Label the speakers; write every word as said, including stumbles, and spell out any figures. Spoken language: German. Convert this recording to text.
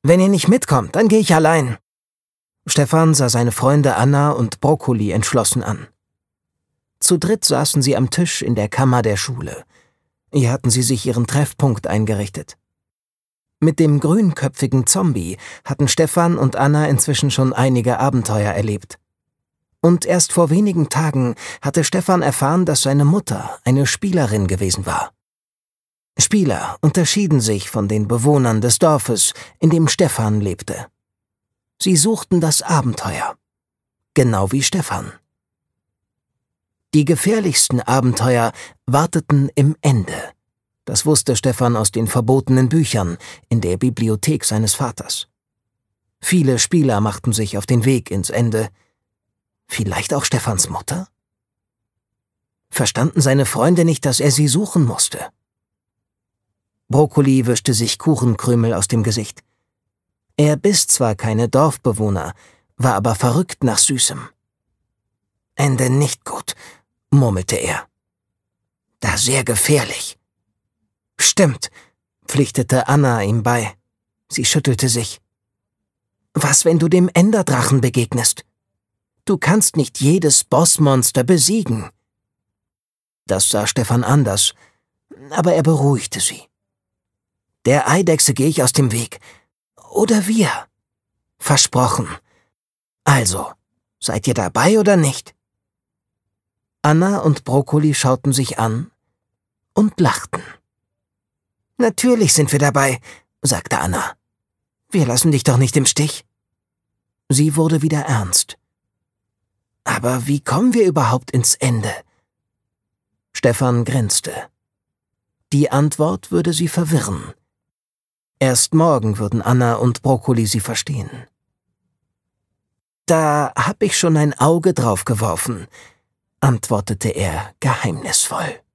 Speaker 1: »Wenn ihr nicht mitkommt, dann gehe ich allein.« Stefan sah seine Freunde Anna und Brokkoli entschlossen an. Zu dritt saßen sie am Tisch in der Kammer der Schule. Hier hatten sie sich ihren Treffpunkt eingerichtet. Mit dem grünköpfigen Zombie hatten Stefan und Anna inzwischen schon einige Abenteuer erlebt. Und erst vor wenigen Tagen hatte Stefan erfahren, dass seine Mutter eine Spielerin gewesen war. Spieler unterschieden sich von den Bewohnern des Dorfes, in dem Stefan lebte. Sie suchten das Abenteuer, genau wie Stefan. Die gefährlichsten Abenteuer warteten im Ende. Das wusste Stefan aus den verbotenen Büchern in der Bibliothek seines Vaters. Viele Spieler machten sich auf den Weg ins Ende. Vielleicht auch Stefans Mutter? Verstanden seine Freunde nicht, dass er sie suchen musste? Brokkoli wischte sich Kuchenkrümel aus dem Gesicht. Er biss zwar keine Dorfbewohner, war aber verrückt nach Süßem. »Ende nicht gut«, murmelte er. »Da sehr gefährlich.« »Stimmt«, pflichtete Anna ihm bei. Sie schüttelte sich. »Was, wenn du dem Enderdrachen begegnest? Du kannst nicht jedes Bossmonster besiegen.« Das sah Stefan anders, aber er beruhigte sie. »Der Eidechse gehe ich aus dem Weg. Oder wir. Versprochen. Also, seid ihr dabei oder nicht?« Anna und Brokkoli schauten sich an und lachten. »Natürlich sind wir dabei«, sagte Anna. »Wir lassen dich doch nicht im Stich.« Sie wurde wieder ernst. »Aber wie kommen wir überhaupt ins Ende?« Stefan grinste. Die Antwort würde sie verwirren. Erst morgen würden Anna und Brokkoli sie verstehen. »Da hab ich schon ein Auge drauf geworfen«, antwortete er geheimnisvoll.